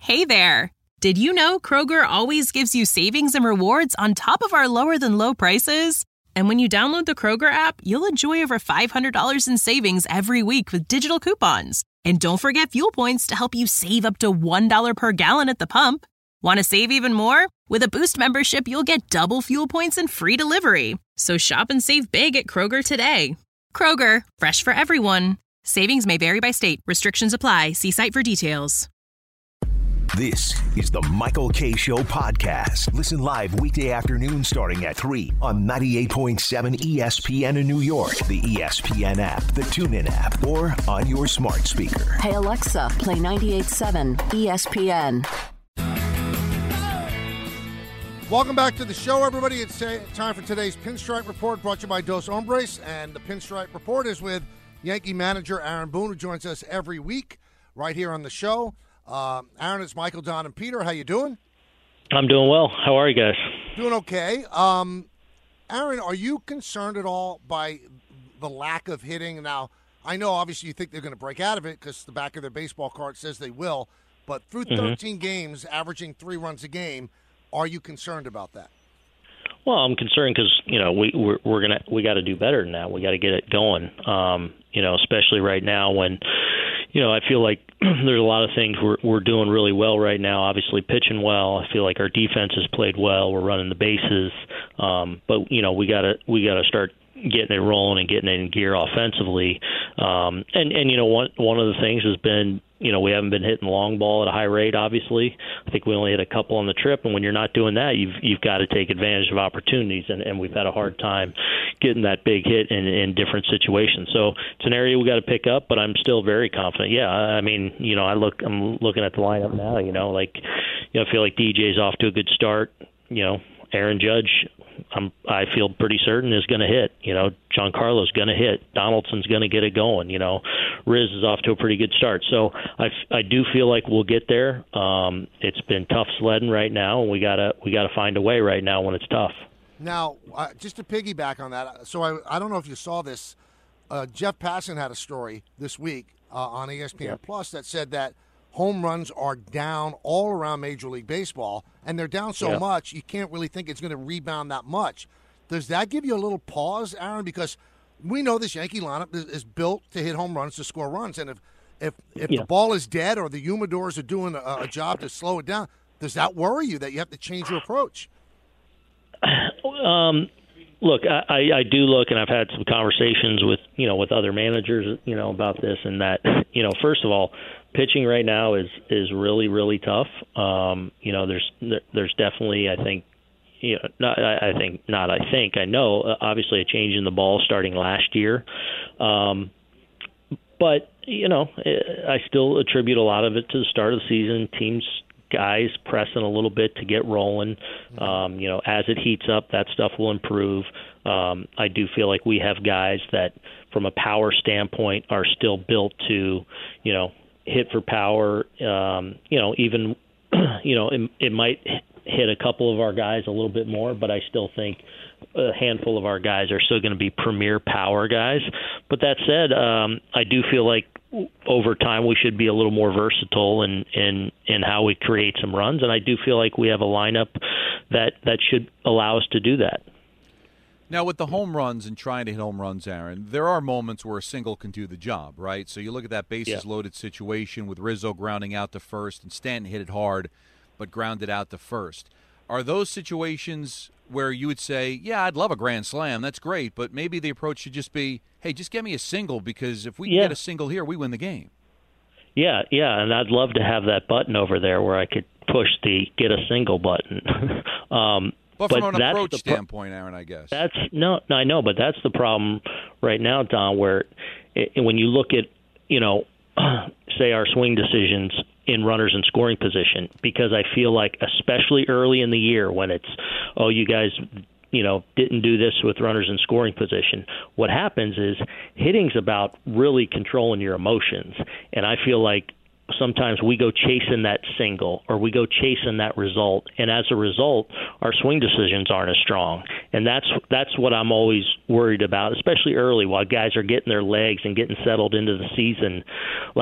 Hey there! Did you know Kroger always gives you savings and rewards on top of our lower-than-low prices? And when you download the Kroger app, you'll enjoy over $500 in savings every week with digital coupons. And don't forget fuel points to help you save up to $1 per gallon at the pump. Want to save even more? With a Boost membership, you'll get double fuel points and free delivery. So shop and save big at Kroger today. Kroger, fresh for everyone. Savings may vary by state. Restrictions apply. See site for details. This is the Michael Kay Show podcast. Listen live weekday afternoon starting at 3 on 98.7 ESPN in New York, the ESPN app, the TuneIn app, or on your smart speaker. Hey, Alexa, play 98.7 ESPN. Welcome back to the show, everybody. It's time for today's Pinstripe Report, brought to you by Dos Hombres. And the Pinstripe Report is with Yankee manager Aaron Boone, who joins us every week right here on the show. Aaron, it's Michael, Don, and Peter. How you doing? I'm doing well. How are you guys? Doing okay. Aaron, are you concerned at all by the lack of hitting? Now, I know obviously you think they're going to break out of it because the back of their baseball card says they will, but through 13 games, averaging 3 runs a game, are you concerned about that? Well, I'm concerned because we got to do better than that. We got to get it going. Especially right now when I feel like there's a lot of things we're doing really well right now. Obviously, pitching well. I feel like our defense has played well. We're running the bases, but we gotta start getting it rolling and getting it in gear offensively. One of the things has been we haven't been hitting the long ball at a high rate. Obviously, I think we only hit a couple on the trip, and when you're not doing that, you've got to take advantage of opportunities, and we've had a hard time getting that big hit in different situations. So it's an area we got to pick up, but I'm still very confident. Yeah, I mean, I'm looking at the lineup now. I feel like DJ's off to a good start. Aaron Judge, I feel pretty certain is going to hit. Giancarlo's going to hit. Donaldson's going to get it going. Riz is off to a pretty good start. So I do feel like we'll get there. It's been tough sledding right now, and we gotta find a way right now when it's tough. Now, just to piggyback on that, so I don't know if you saw this. Jeff Passan had a story this week on ESPN Plus that said that home runs are down all around Major League Baseball, and they're down so much you can't really think it's going to rebound that much. Does that give you a little pause, Aaron? Because we know this Yankee lineup is built to hit home runs, to score runs, and if the ball is dead or the humidors are doing a job to slow it down, does that worry you that you have to change your approach? Look, I do look, and I've had some conversations with other managers, about this, and that, first of all, pitching right now is really, really tough. There's definitely, I know, obviously a change in the ball starting last year. But, I still attribute a lot of it to the start of the season, guys pressing a little bit to get rolling. As it heats up, that stuff will improve. I do feel like we have guys that, from a power standpoint, are still built to, hit for power. Even, it might hit a couple of our guys a little bit more, but I still think a handful of our guys are still going to be premier power guys. But that said, I do feel like over time we should be a little more versatile in how we create some runs, and I do feel like we have a lineup that should allow us to do that. Now, with the home runs and trying to hit home runs, Aaron, there are moments where a single can do the job, right? So you look at that bases-loaded situation with Rizzo grounding out to first, and Stanton hit it hard but grounded out to first. Are those situations where you would say, yeah, I'd love a grand slam, that's great, but maybe the approach should just be, hey, just get me a single, because if we can get a single here, we win the game? Yeah, and I'd love to have that button over there where I could push the get a single button. But from an approach standpoint, Aaron, I guess. I know, but that's the problem right now, Don, where when you look at, say our swing decisions in runners in scoring position, because I feel like especially early in the year when it's, you guys, didn't do this with runners in scoring position, what happens is hitting's about really controlling your emotions. And I feel like sometimes we go chasing that single or we go chasing that result, and as a result, our swing decisions aren't as strong. And that's what I'm always worried about, especially early while guys are getting their legs and getting settled into the season. Like,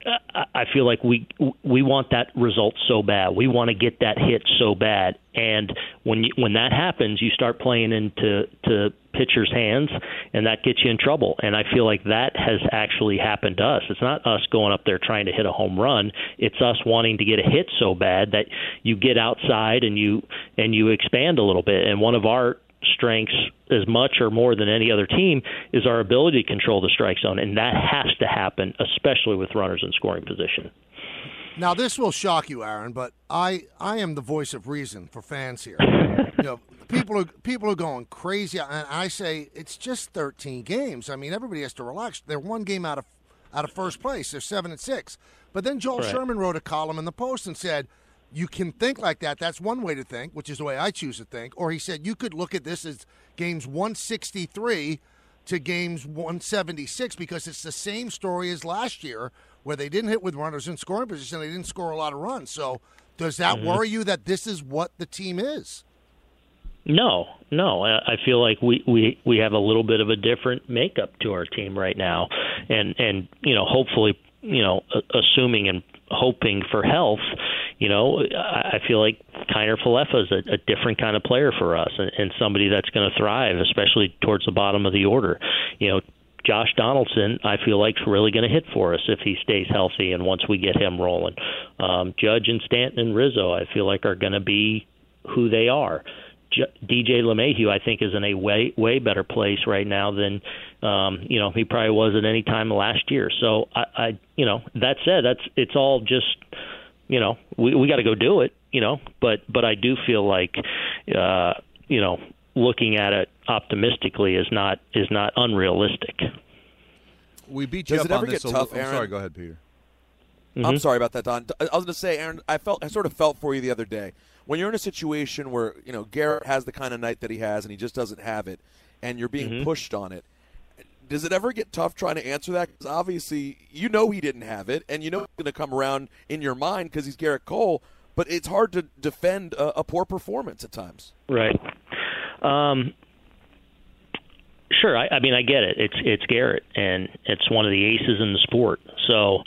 I feel like we want that result so bad. We want to get that hit so bad, and when that happens, you start playing into pitchers' hands, and that gets you in trouble. And I feel like that has actually happened to us. It's not us going up there trying to hit a home run. It's us wanting to get a hit so bad that you get outside and you expand a little bit. And one of our strengths, as much or more than any other team, is our ability to control the strike zone, and that has to happen, especially with runners in scoring position. Now, this will shock you, Aaron, but I am the voice of reason for fans here. People are going crazy, and I say it's just 13 games. I mean, everybody has to relax. They're one game out of first place. They're 7-6. But then Joel Sherman wrote a column in the Post and said, you can think like that. That's one way to think, which is the way I choose to think. Or he said you could look at this as games 163 to games 176 because it's the same story as last year where they didn't hit with runners in scoring position. They didn't score a lot of runs. So does that worry you that this is what the team is? No. I feel like we have a little bit of a different makeup to our team right now. And hopefully, assuming and hoping for health, I feel like Kiner Falefa is a different kind of player for us and somebody that's going to thrive, especially towards the bottom of the order. Josh Donaldson, I feel like, is really going to hit for us if he stays healthy and once we get him rolling. Judge and Stanton and Rizzo, I feel like, are going to be who they are. DJ LeMahieu, I think, is in a way better place right now than he probably was at any time last year. So I that said, it's all just we got to go do it, But I do feel like looking at it optimistically is not unrealistic. We beat you up on this. I'm sorry. Go ahead, Peter. Mm-hmm. I'm sorry about that, Don. I was going to say, Aaron, I sort of felt for you the other day. When you're in a situation where, Garrett has the kind of night that he has and he just doesn't have it, and you're being pushed on it, does it ever get tough trying to answer that? Because obviously, he didn't have it, and it's going to come around in your mind because he's Garrett Cole, but it's hard to defend a poor performance at times. Right. Sure. I mean, I get it. It's Garrett, and it's one of the aces in the sport. So,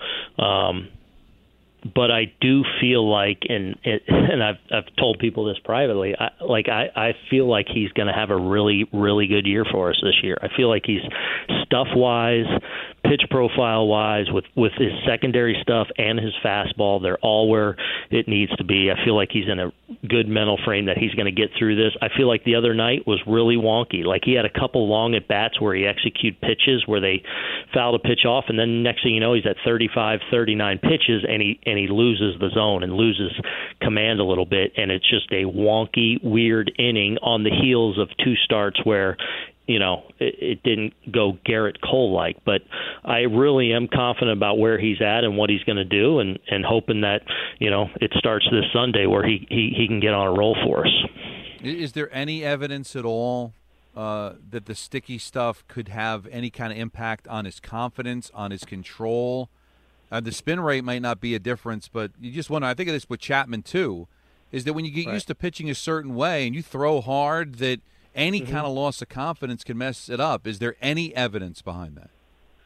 but I do feel like, and I've told people this privately, I feel like he's going to have a really, really good year for us this year. I feel like he's stuff-wise, pitch profile-wise, with his secondary stuff and his fastball, they're all where it needs to be. I feel like he's in a good mental frame that he's going to get through this. I feel like the other night was really wonky. Like he had a couple long at-bats where he executed pitches where they fouled a pitch off, and then next thing you know, he's at 35, 39 pitches, and he loses the zone and loses command a little bit, and it's just a wonky, weird inning on the heels of two starts where it didn't go Garrett Cole-like, but I really am confident about where he's at and what he's going to do, and hoping that it starts this Sunday where he can get on a roll for us. Is there any evidence at all that the sticky stuff could have any kind of impact on his confidence, on his control? The spin rate might not be a difference, but you just wonder. I think of this with Chapman too, is that when you get used to pitching a certain way and you throw hard, that any kind of loss of confidence can mess it up. Is there any evidence behind that?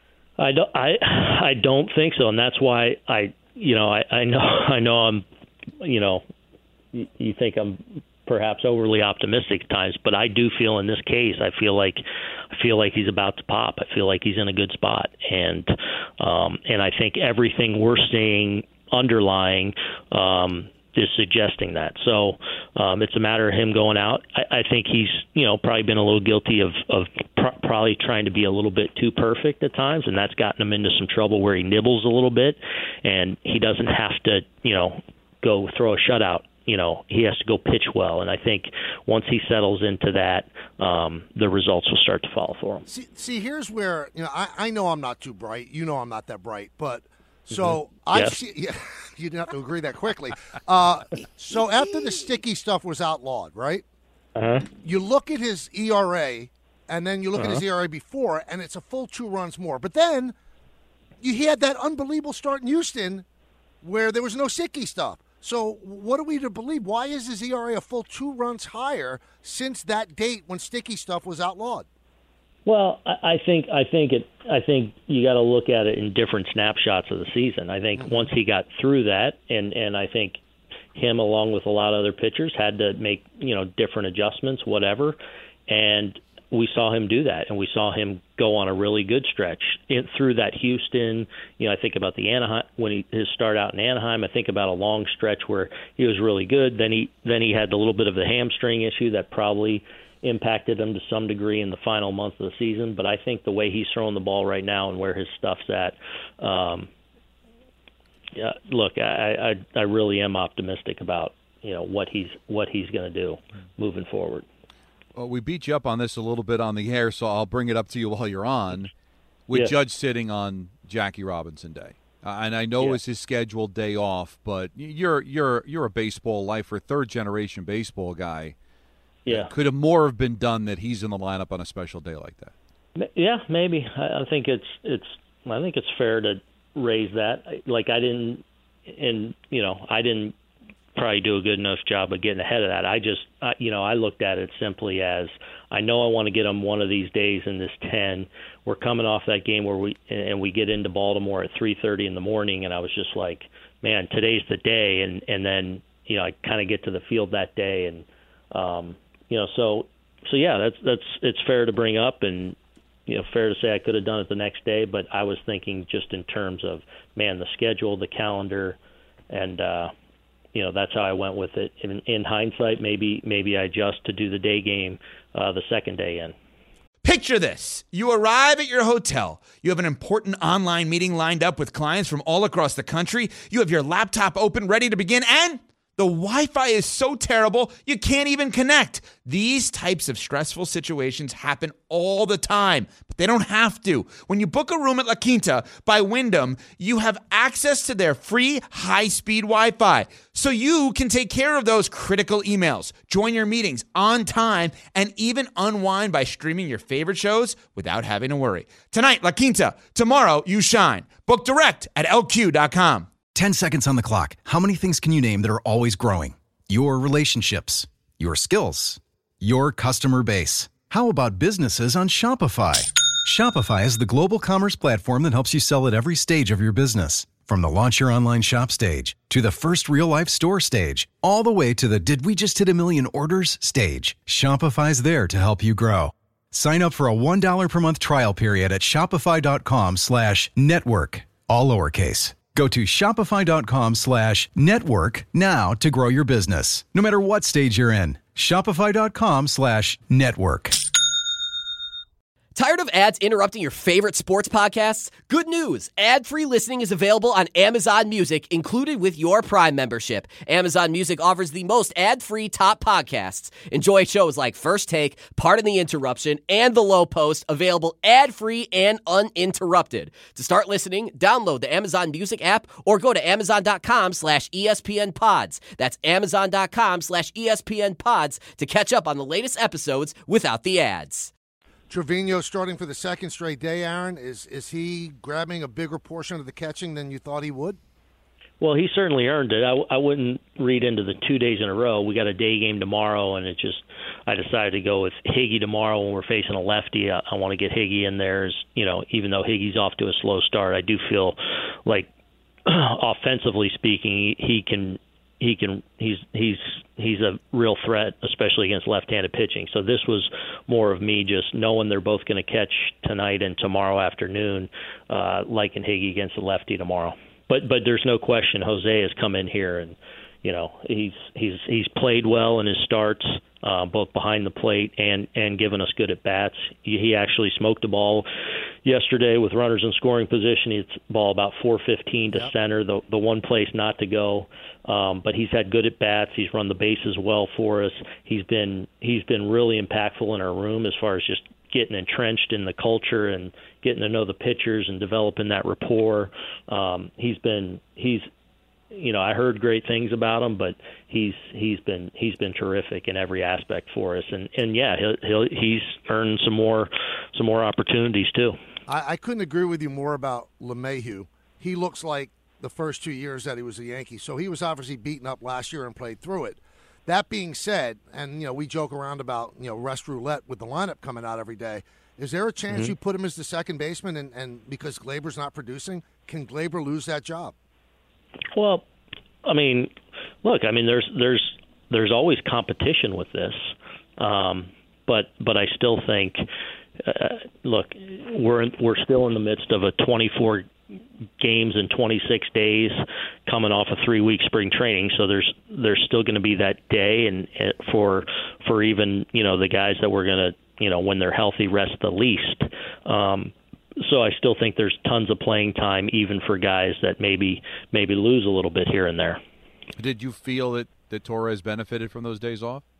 I don't think so, and that's why I know I'm you think I'm perhaps overly optimistic at times, but I do feel in this case I feel like he's about to pop. I feel like he's in a good spot, and I think everything we're seeing underlying is suggesting that. So it's a matter of him going out. I think he's probably been a little guilty of probably trying to be a little bit too perfect at times, and that's gotten him into some trouble where he nibbles a little bit, and he doesn't have to go throw a shutout. He has to go pitch well, and I think once he settles into that, the results will start to follow for him. See, here's where I know I'm not too bright. I'm not that bright, but so I see. Yeah, you didn't have to agree that quickly. So after the sticky stuff was outlawed, right? You look at his ERA, and then you look at his ERA before, and it's a full 2 runs more. But then he had that unbelievable start in Houston where there was no sticky stuff. So what are we to believe? Why is his ERA a full 2 runs higher since that date when sticky stuff was outlawed? Well, I think you got to look at it in different snapshots of the season. I think once he got through that, and I think him along with a lot of other pitchers had to make different adjustments, whatever, and we saw him do that, and we saw him go on a really good stretch through that Houston. I think about the Anaheim when his start out in Anaheim. I think about a long stretch where he was really good. Then he had a little bit of the hamstring issue that probably impacted him to some degree in the final month of the season. But I think the way he's throwing the ball right now and where his stuff's at, look, I really am optimistic about what he's going to do moving forward. Well, we beat you up on this a little bit on the air, so I'll bring it up to you while you're on. With Judge sitting on Jackie Robinson Day, and I know it's his scheduled day off, but you're a baseball lifer, third generation baseball guy. Yeah, could have more have been done that he's in the lineup on a special day like that? Yeah, maybe. I think it's fair to raise that. Like I didn't probably do a good enough job of getting ahead of that. I looked at it simply as I know I want to get them one of these days in this 10. We're coming off that game where we get into Baltimore at 3:30 in the morning, and I was just like, man, today's the day. And then I kind of get to the field that day, and so yeah, that's it's fair to bring up, and fair to say I could have done it the next day, but I was thinking just in terms of, man, the schedule, the calendar, and that's how I went with it. In hindsight, maybe I adjust to do the day game the second day in. Picture this. You arrive at your hotel. You have an important online meeting lined up with clients from all across the country. You have your laptop open, ready to begin, and the Wi-Fi is so terrible, you can't even connect. These types of stressful situations happen all the time, but they don't have to. When you book a room at La Quinta by Wyndham, you have access to their free high-speed Wi-Fi, so you can take care of those critical emails, join your meetings on time, and even unwind by streaming your favorite shows without having to worry. Tonight, La Quinta. Tomorrow, you shine. Book direct at LQ.com. 10 seconds on the clock. How many things can you name that are always growing? Your relationships, your skills, your customer base. How about businesses on Shopify? Shopify is the global commerce platform that helps you sell at every stage of your business. From the launch your online shop stage to the first real-life store stage, all the way to the did we just hit 1 million orders stage. Shopify's there to help you grow. Sign up for a $1 per month trial period at shopify.com/network, all lowercase. Go to shopify.com/network now to grow your business, no matter what stage you're in. Shopify.com/network. Tired of ads interrupting your favorite sports podcasts? Good news! Ad-free listening is available on Amazon Music, included with your Prime membership. Amazon Music offers the most ad-free top podcasts. Enjoy shows like First Take, Pardon the Interruption, and The Low Post, available ad-free and uninterrupted. To start listening, download the Amazon Music app or go to amazon.com/ESPN Pods. That's amazon.com/ESPN Pods to catch up on the latest episodes without the ads. Trevino starting for the second straight day, Aaron. Is he grabbing a bigger portion of the catching than you thought he would? Well, he certainly earned it. I wouldn't read into the 2 days in a row. We got a day game tomorrow, and I decided to go with Higgy tomorrow when we're facing a lefty. I want to get Higgy in there. Even though Higgy's off to a slow start, I do feel like offensively speaking, he's a real threat, especially against left-handed pitching. So this was more of me just knowing they're both going to catch tonight and tomorrow afternoon, liking Higgy against the lefty tomorrow. But there's no question Jose has come in here and he's played well in his starts, both behind the plate and given us good at bats. He actually smoked the ball yesterday with runners in scoring position. It's ball about 415 to center, the one place not to go. But he's had good at bats. He's run the bases well for us. He's been really impactful in our room as far as just getting entrenched in the culture and getting to know the pitchers and developing that rapport. I heard great things about him, but he's been terrific in every aspect for us. And yeah, he's earned some more opportunities too. I couldn't agree with you more about LeMahieu. He looks like the first 2 years that he was a Yankee, so he was obviously beaten up last year and played through it. That being said, and we joke around about rest roulette with the lineup coming out every day. Is there a chance you put him as the second baseman, and because Gleyber's not producing, can Gleyber lose that job? Well, I mean, look, I mean, there's always competition with this, but I still think, look, we're still in the midst of a 24 games in 26 days, coming off a 3-week spring training, so there's still going to be that day, and for even the guys that we're going to when they're healthy rest the least. So I still think there's tons of playing time, even for guys that maybe lose a little bit here and there. Did you feel that Torres benefited from those days off?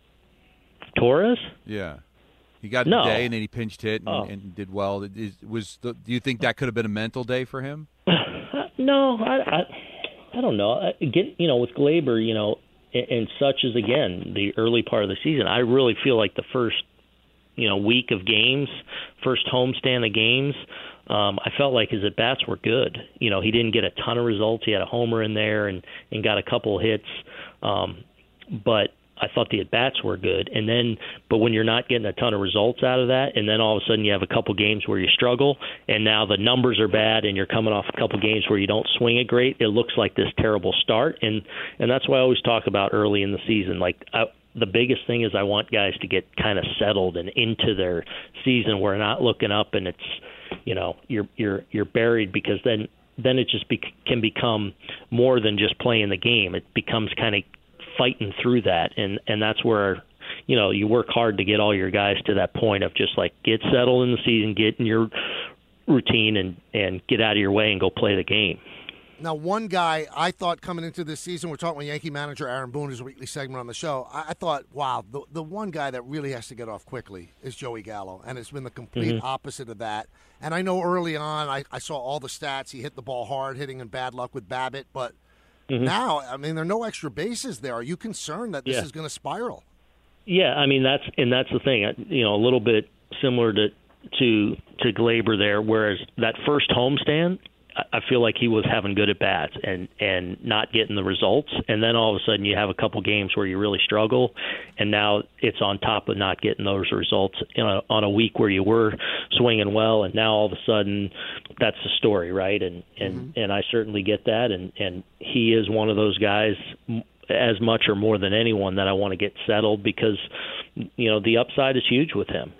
Torres? Yeah. He got the day, and then he pinched hit and did well. Do you think that could have been a mental day for him? No, I don't know. With Gleyber, and such as, again, the early part of the season, I really feel like the first week of games, first homestand of games, I felt like his at-bats were good. He didn't get a ton of results. He had a homer in there and got a couple hits. But I thought the at-bats were good. But when you're not getting a ton of results out of that, and then all of a sudden you have a couple games where you struggle, and now the numbers are bad, and you're coming off a couple games where you don't swing it great, it looks like this terrible start. And that's why I always talk about early in the season. The biggest thing is I want guys to get kind of settled and into their season. We're not looking up and it's, you're buried, because then it just can become more than just playing the game. It becomes kind of fighting through that, and that's where you work hard to get all your guys to that point of just get settled in the season, get in your routine, and get out of your way and go play the game. Now, one guy I thought coming into this season, we're talking with Yankee manager Aaron Boone, his weekly segment on the show. I thought, wow, the one guy that really has to get off quickly is Joey Gallo, and it's been the complete opposite of that. And I know early on I saw all the stats. He hit the ball hard, hitting in bad luck with Babbitt, but now, I mean, there are no extra bases there. Are you concerned that this is going to spiral? Yeah, I mean, that's the thing. A little bit similar to Gleyber there, whereas that first homestand, I feel like he was having good at-bats and not getting the results. And then all of a sudden you have a couple games where you really struggle, and now it's on top of not getting those results on a week where you were swinging well, and now all of a sudden that's the story, right? And I certainly get that, and he is one of those guys as much or more than anyone that I want to get settled, because the upside is huge with him.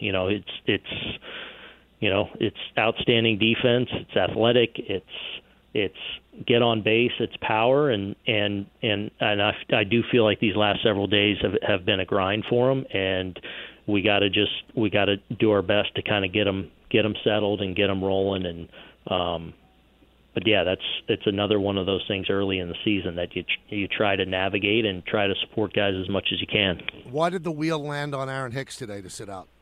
It's outstanding defense, it's athletic, it's get on base, it's power, and I do feel like these last several days have been a grind for him, and we got to do our best to kind of get him settled and get him rolling. And but yeah, it's another one of those things early in the season that you try to navigate and try to support guys as much as you can. Why did the wheel land on Aaron Hicks today to sit out?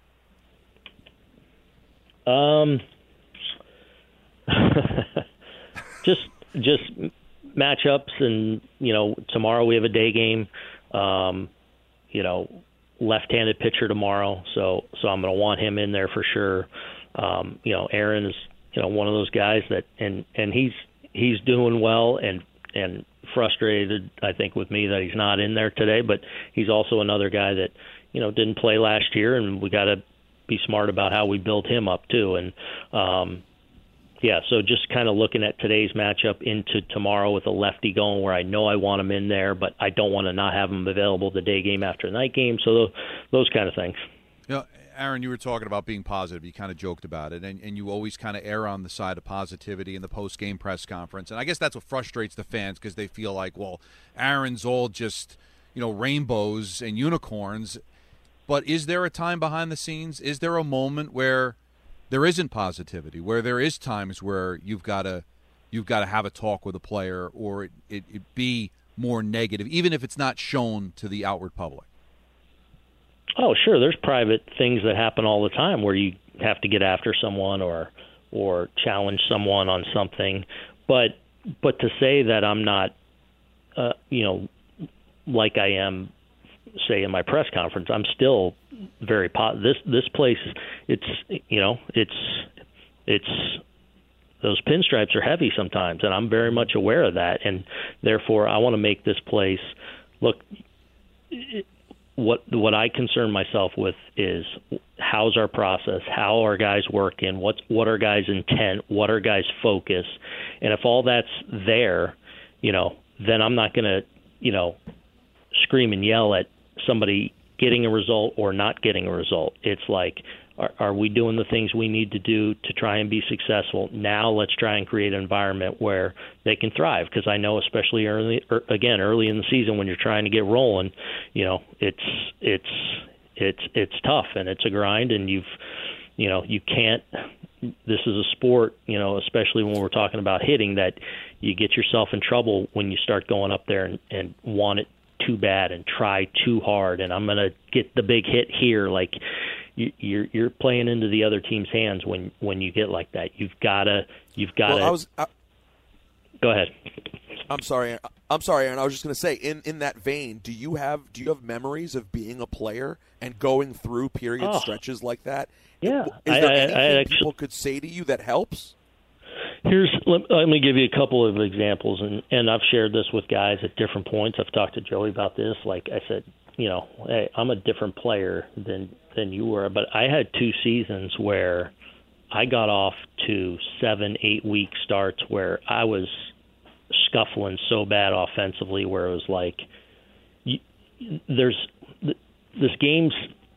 Just matchups, and tomorrow we have a day game. Left-handed pitcher tomorrow, so I'm going to want him in there for sure. Aaron is one of those guys that and he's doing well and frustrated, I think, with me that he's not in there today. But he's also another guy that didn't play last year, and we got to be smart about how we build him up too. And so just kind of looking at today's matchup into tomorrow with a lefty going, where I know I want him in there, but I don't want to not have him available the day game after the night game. So those kind of things. Aaron, you were talking about being positive. You kind of joked about it, and you always kind of err on the side of positivity in the post-game press conference. And I guess that's what frustrates the fans, because they feel like, well, Aaron's all just, rainbows and unicorns. But is there a time behind the scenes? Is there a moment where there isn't positivity, where there is times where you've got to have a talk with a player, or it be more negative, even if it's not shown to the outward public? Oh, sure. There's private things that happen all the time where you have to get after someone or challenge someone on something. But to say that I'm not, like I am, say, in my press conference, I'm still very positive. This place, it's those pinstripes are heavy sometimes, and I'm very much aware of that, and therefore I want to make this place look. what I concern myself with is how's our process, how are guys working, what are guys' intent, what are guys' focus, and if all that's there, then I'm not going to, scream and yell at somebody getting a result or not getting a result. It's like, are we doing the things we need to do to try and be successful? Now let's try and create an environment where they can thrive. Because I know, especially early in the season when you're trying to get rolling, it's tough and it's a grind, and you can't. This is a sport, especially when we're talking about hitting, that you get yourself in trouble when you start going up there and want it too bad and try too hard, and I'm going to get the big hit here. Like, you're playing into the other team's hands when you get like that. You've got to. Go ahead. I'm sorry, Aaron. I was just going to say, in that vein, do you have memories of being a player and going through stretches like that? Yeah. Is there anything people could say to you that helps? Let me give you a couple of examples, and I've shared this with guys at different points. I've talked to Joey about this. Like I said, hey, I'm a different player than you were, but I had 2 seasons where I got off to 7-8 week starts where I was scuffling so bad offensively, where it was like, this game's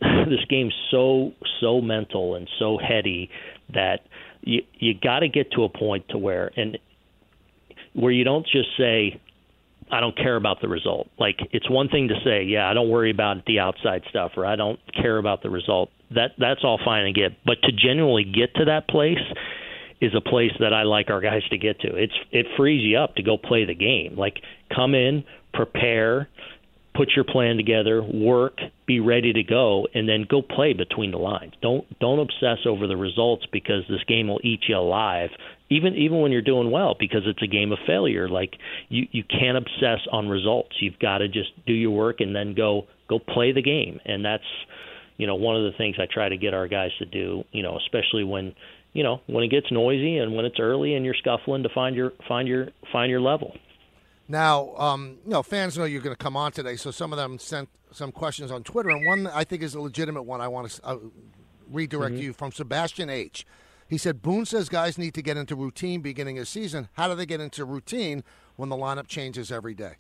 so mental and so heady that you got to get to a point to where you don't just say, I don't care about the result. Like, it's one thing to say, yeah, I don't worry about the outside stuff, or I don't care about the result. That's all fine and good. But to genuinely get to that place is a place that I like our guys to get to. It frees you up to go play the game. Like, come in, prepare, put your plan together, work, be ready to go, and then go play between the lines. Don't obsess over the results, because this game will eat you alive, even when you're doing well, because it's a game of failure. Like, you can't obsess on results. You've got to just do your work and then go play the game. And that's, one of the things I try to get our guys to do, especially when it gets noisy and when it's early and you're scuffling to find your level. Now, fans know you're going to come on today, so some of them sent some questions on Twitter, and one I think is a legitimate one I want to redirect you from Sebastian H. He said, Boone says guys need to get into routine beginning of season. How do they get into routine when the lineup changes every day?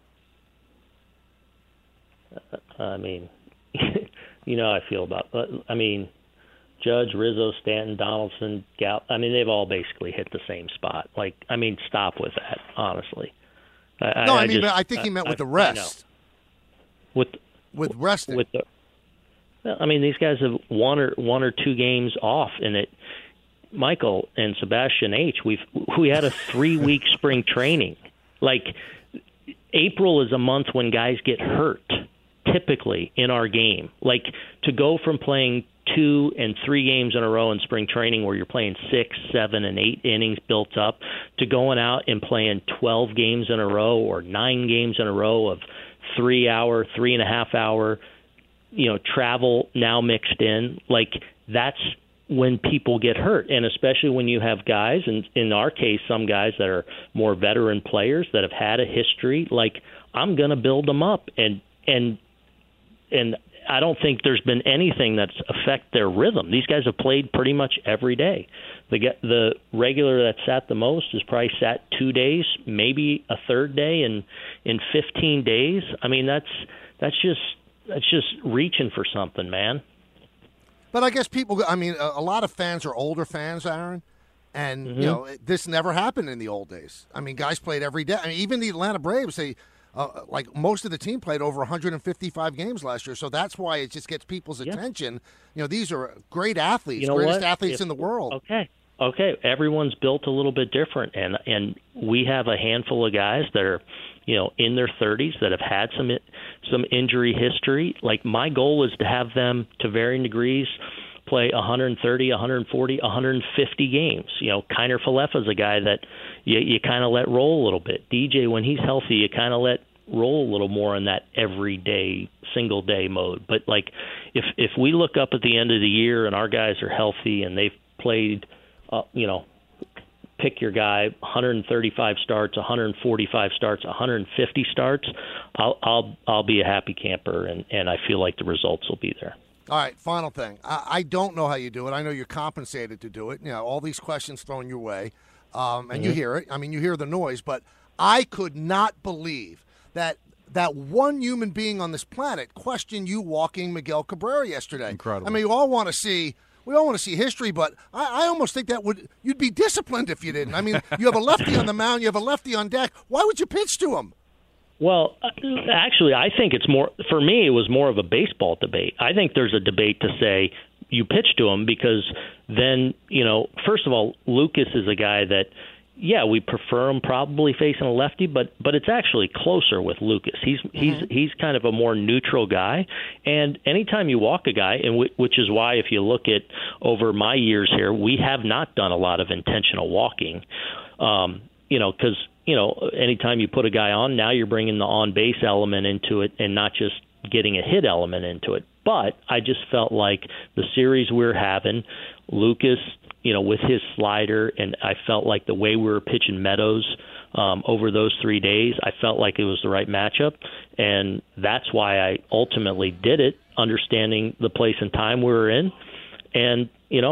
I mean, how I feel about it. I mean, Judge, Rizzo, Stanton, Donaldson, Gal, they've all basically hit the same spot. Like, stop with that, honestly. I think he meant with the rest. With resting. These guys have one or 2 games off, and Michael and Sebastian H. We had a 3-week spring training. Like, April is a month when guys get hurt, typically in our game. Like, to go from playing 2 and 3 games in a row in spring training where you're playing 6, 7, and 8 innings built up, to going out and playing 12 games in a row or 9 games in a row of 3-hour, 3.5 hour, travel now mixed in. Like, that's when people get hurt. And especially when you have guys, and in our case, some guys that are more veteran players that have had a history, like, I'm going to build them up. And I don't think there's been anything that's affect their rhythm. These guys have played pretty much every day. The regular that sat the most has probably sat 2 days, maybe a third day in 15 days. That's just reaching for something, man. But I guess a lot of fans are older fans, Aaron, and this never happened in the old days. Guys played every day. Even the Atlanta Braves, most of the team played over 155 games last year, so that's why it just gets people's attention. These are great athletes, greatest athletes in the world. Okay, everyone's built a little bit different, and we have a handful of guys that are, in their 30s that have had some injury history. Like, my goal is to have them, to varying degrees, play 130, 140, 150 games. Kiner Falefa is a guy that you kind of let roll a little bit. DJ, when he's healthy, you kind of let roll a little more in that everyday, single day mode. But like, if we look up at the end of the year and our guys are healthy and they've played, pick your guy, 135 starts, 145 starts, 150 starts, I'll be a happy camper, and I feel like the results will be there. All right, final thing. I don't know how you do it. I know you're compensated to do it. All these questions thrown your way, and you hear it. I mean, you hear the noise, but I could not believe that one human being on this planet questioned you walking Miguel Cabrera yesterday. Incredible. I mean, we all want to see history, but I almost think you'd be disciplined if you didn't. I mean, you have a lefty on the mound, you have a lefty on deck. Why would you pitch to him? Well, actually, I think it's more, for me, it was more of a baseball debate. I think there's a debate to say you pitch to him because then, first of all, Lucas is a guy that, yeah, we prefer him probably facing a lefty, but it's actually closer with Lucas. He's kind of a more neutral guy, and anytime you walk a guy, and which is why if you look at over my years here, we have not done a lot of intentional walking, because anytime you put a guy on, now you're bringing the on-base element into it and not just getting a hit element into it. But I just felt like the series we're having, Lucas, with his slider, and I felt like the way we were pitching Meadows over those 3 days, I felt like it was the right matchup, and that's why I ultimately did it, understanding the place and time we were in, and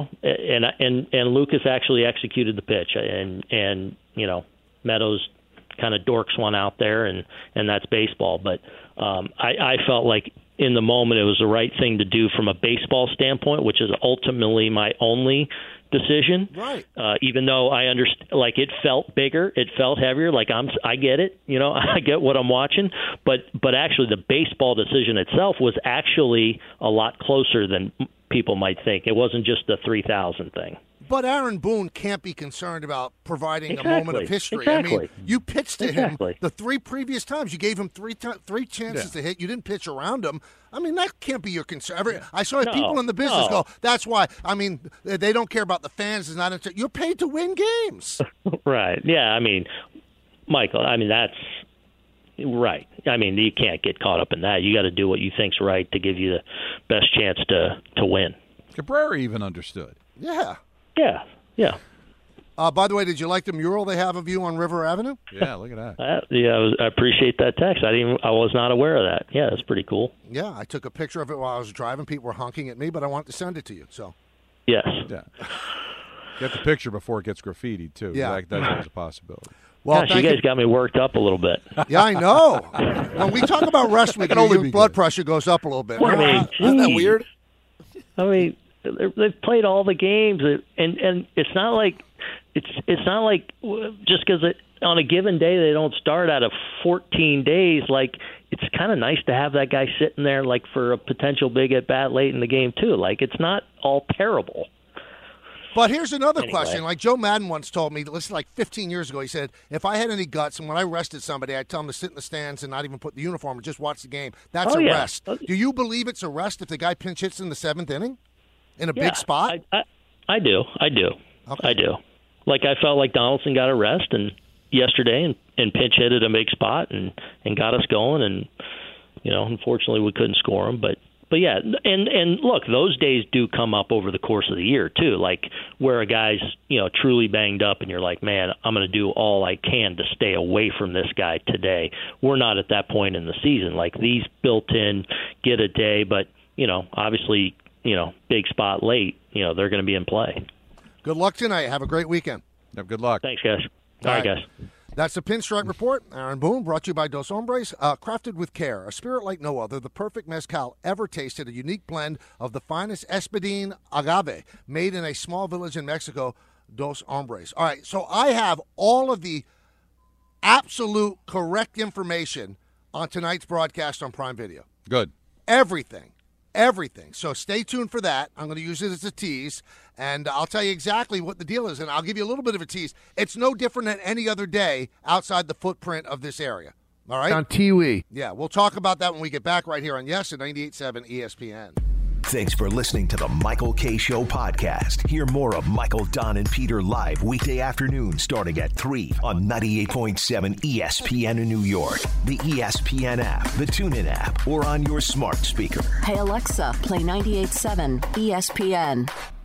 and Lucas actually executed the pitch, and Meadows kind of dorks one out there, and that's baseball. But I felt like in the moment it was the right thing to do from a baseball standpoint, which is ultimately my only decision. Right. Even though I understand, like it felt bigger, it felt heavier. Like I get it. I get what I'm watching. But actually, the baseball decision itself was actually a lot closer than people might think. It wasn't just the 3,000 thing. But Aaron Boone can't be concerned about providing a moment of history. Exactly. I mean, you pitched to him the 3 previous times. You gave him three chances to hit. You didn't pitch around him. I mean, that can't be your concern. I saw people in the business go, that's why. I mean, they don't care about the fans. It's not. You're paid to win games. Right. Yeah, I mean, Michael, that's right. I mean, you can't get caught up in that. You got to do what you think's right to give you the best chance to win. Cabrera even understood. Yeah. Yeah. By the way, did you like the mural they have of you on River Avenue? Yeah, look at that. I appreciate that text. I was not aware of that. Yeah, that's pretty cool. Yeah, I took a picture of it while I was driving. People were honking at me, but I wanted to send it to you. So. Yes. Yeah. Get the picture before it gets graffitied too. Yeah, that's always a possibility. Well, you guys got me worked up a little bit. Yeah, I know. When we talk about rest week, your blood pressure goes up a little bit. Well, isn't that weird? I mean, they've played all the games, and it's not like just because on a given day they don't start out of 14 days. Like, it's kind of nice to have that guy sitting there, like, for a potential big at bat late in the game too. Like, it's not all terrible. But here's another question. Like Joe Madden once told me, listen, like 15 years ago, he said, if I had any guts and when I rested somebody, I'd tell them to sit in the stands and not even put the uniform and just watch the game. That's a rest. Do you believe it's a rest if the guy pinch hits in the 7th inning in a big spot? I do. Okay. I do. Like, I felt like Donaldson got a rest yesterday and pinch hit at a big spot and got us going. And, unfortunately we couldn't score him, But yeah, and look, those days do come up over the course of the year too, like where a guy's, truly banged up and you're like, man, I'm going to do all I can to stay away from this guy today. We're not at that point in the season. Like, these built in, get a day, but, obviously, big spot late, they're going to be in play. Good luck tonight. Have a great weekend. Good luck. Thanks, guys. All right, guys. That's the Pinstripe Report. Aaron Boone, brought to you by Dos Hombres. Crafted with care, a spirit like no other, the perfect mezcal ever tasted, a unique blend of the finest Espadín agave, made in a small village in Mexico, Dos Hombres. All right, so I have all of the absolute correct information on tonight's broadcast on Prime Video. Good. Everything. So stay tuned for that. I'm going to use it as a tease, and I'll tell you exactly what the deal is, and I'll give you a little bit of a tease. It's no different than any other day outside the footprint of this area. All right? On TV. Yeah, we'll talk about that when we get back right here on Yes at 98.7 ESPN. Thanks for listening to the Michael K. Show podcast. Hear more of Michael, Don, and Peter live weekday afternoon starting at 3 on 98.7 ESPN in New York, the ESPN app, the TuneIn app, or on your smart speaker. Hey, Alexa, play 98.7 ESPN.